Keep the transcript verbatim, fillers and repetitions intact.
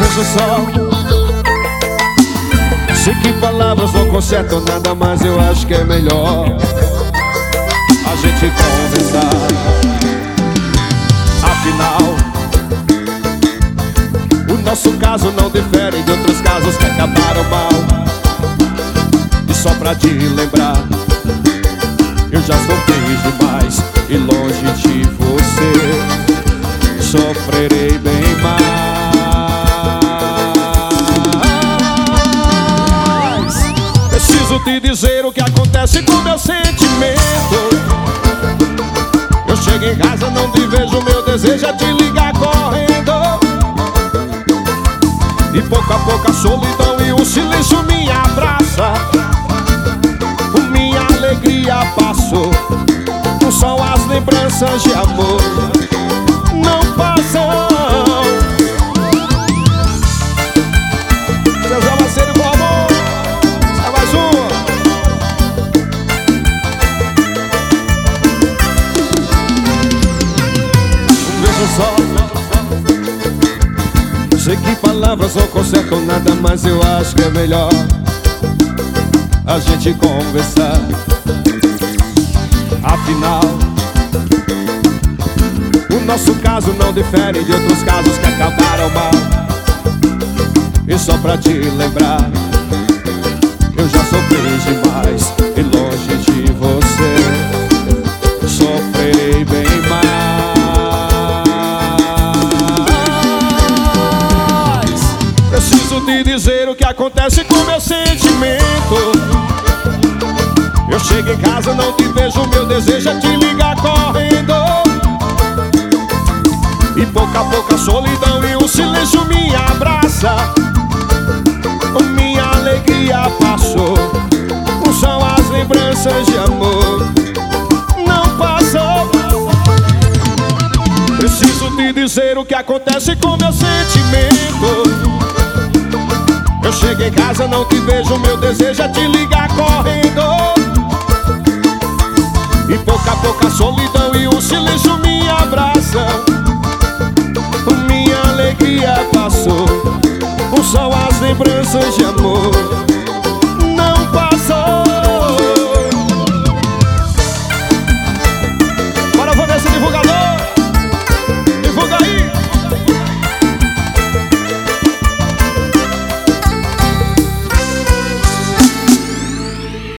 vejo só. Sei que palavras não consertam nada, mas eu acho que é melhor a gente conversar. Afinal, o nosso caso não difere de outros casos que acabaram mal. E só pra te lembrar, eu já sofri demais e longe de você sofrerei bem mais. Preciso te dizer o que acontece com meu sentimento. Eu chego em casa, não te vejo, meu desejo é te ligar correndo. E pouco a pouco a solidão e o silêncio me abraça. Minha alegria passou, não são as lembranças de amor, não passam. Zezé Laceiro com amor. Sai mais uma. Veja só. Sei que palavras não consertam nada, mas eu acho que é melhor a gente conversar. Afinal, o nosso caso não difere de outros casos que acabaram mal. E só pra te lembrar, eu já sofri demais e longe de você sofrerei bem mais. Preciso te dizer o que acontece com meu sentimento. Eu chego em casa, não te vejo, meu desejo é te ligar correndo. E pouco a pouco a solidão e o silêncio me abraça. Minha alegria passou, não são as lembranças de amor, não passou. Preciso te dizer o que acontece com meu sentimento. Eu chego em casa, não te vejo, meu desejo é te ligar correndo. E pouco a pouco a solidão e o silêncio me abraça. Minha alegria passou, não são as lembranças de